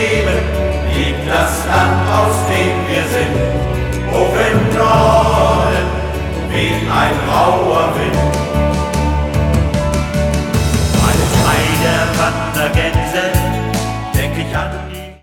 Leben liegt das Land, aus dem wir sind. Hoch im Norden weht ein grauer